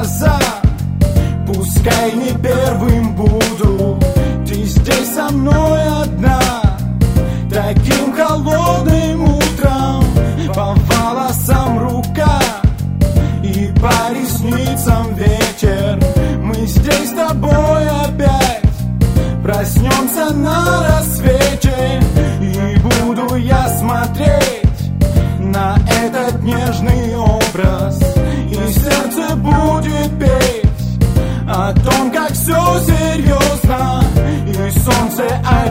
глаза. Пускай не первым буду, ты здесь со мной одна. Таким холодным утром по волосам рука и по ресницам ветер. Мы здесь с тобой опять проснемся на рассвете, и буду я смотреть на этот нежный образ, и сердце будет петь о том, как все серьезно, и солнце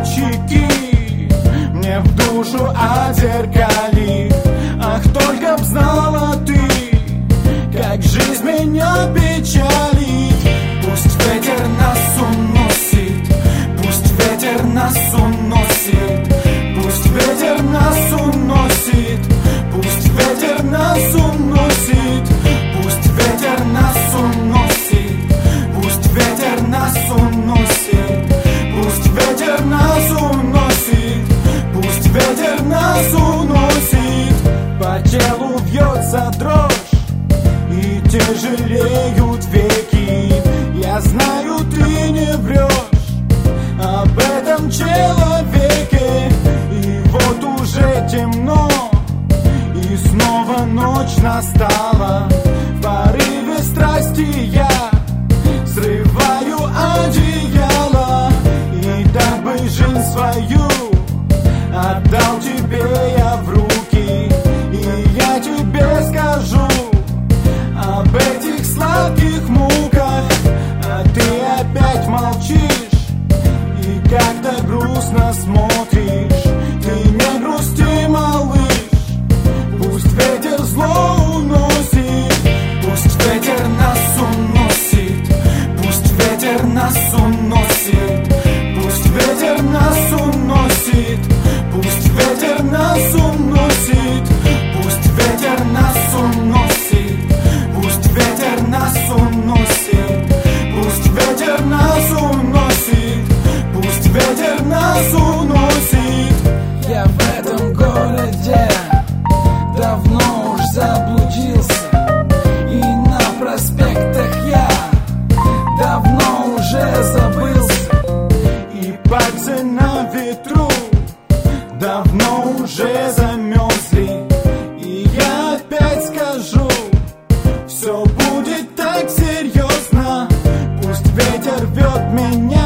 очаги мне в душу отзеркалит. Ах, только б знала ты, как жизнь меня печалит. Пусть ветер нас уносит, пусть ветер нас уносит, пусть ветер нас уносит, пусть ветер нас уносит, пусть ветер нас уносит, пусть ветер нас уносит, пусть ветер нас уносит, пусть ветер нас уносит. По телу вьется дрожь и тяжелеют веки. Я знаю, ты не врешь об этом человеке. И вот уже темно, и снова ночь настала. В порыве страсти я срываю одеяло, и дабы жизнь свою отдал тебе я в руки, и я тебе скажу об этих сладких муках, а ты опять молчишь и как-то грустно смотришь. Ты не грусти, малыш, пусть ветер зло уносит, пусть ветер нас уносит, пусть ветер нас уносит, пусть ветер нас уносит, пусть ветер нас уносит, пусть ветер нас уносит, пусть ветер нас уносит, пусть ветер нас уносит, пусть ветер нас уносит. Я в этом городе давно уж заблудился, и на проспектах я давно уже забылся, и пальцы на ветру давно уже замерзли. И я опять скажу, все будет так серьезно. Пусть ветер рвет меня